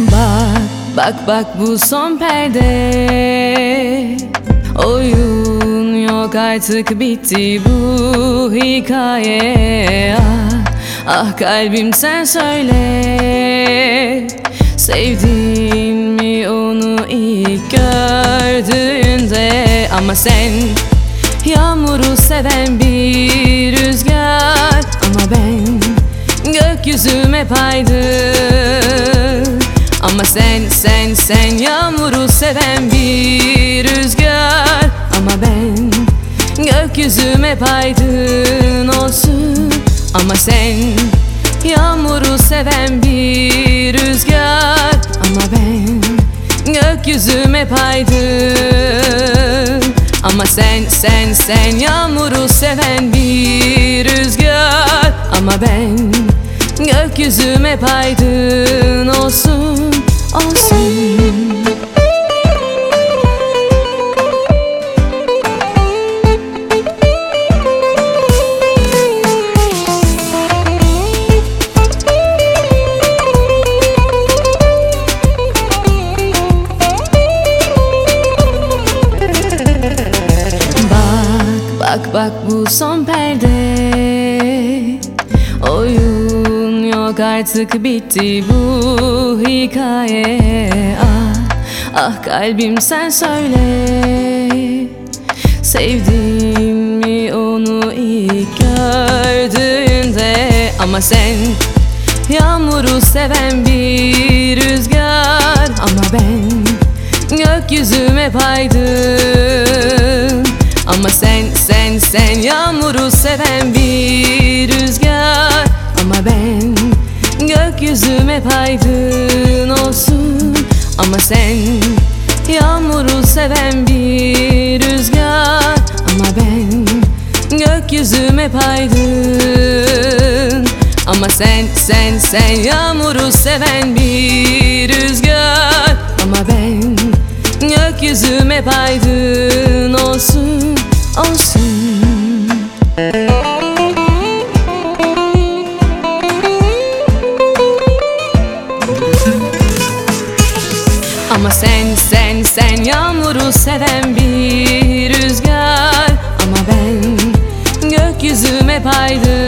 Bak, bak, bak bu son perde. Oyun yok artık, bitti bu hikaye. Ah kalbim sen söyle, sevdin mi onu ilk gördüğünde? Ama sen yağmuru seven bir rüzgar, ama ben gökyüzüm hep aydın. Ama sen yağmuru seven bir rüzgar, ama ben gökyüzüm hep aydın olsun. Ama sen yağmuru seven bir rüzgar, ama ben gökyüzüm hep aydın. Ama sen yağmuru seven bir rüzgar, ama ben gökyüzüm hep aydın olsun, olsun. Bak, bak bu son perde. Oyun yok artık, bitti bu hikaye. Ah kalbim sen söyle, sevdin mi onu ilk gördüğünde? Ama sen yağmuru seven bir rüzgar, ama ben gökyüzüm hep aydın. Ama sen yağmuru seven bir rüzgar, ama ben gökyüzüm hep aydın olsun. Ama sen yağmuru seven bir rüzgar, ama ben gökyüzüm hep aydın. Ama sen yağmuru seven bir rüzgar, ama ben gökyüzüm hep aydın olsun, olsun. Ama sen yağmuru seven bir rüzgar, ama ben gökyüzüm hep aydın.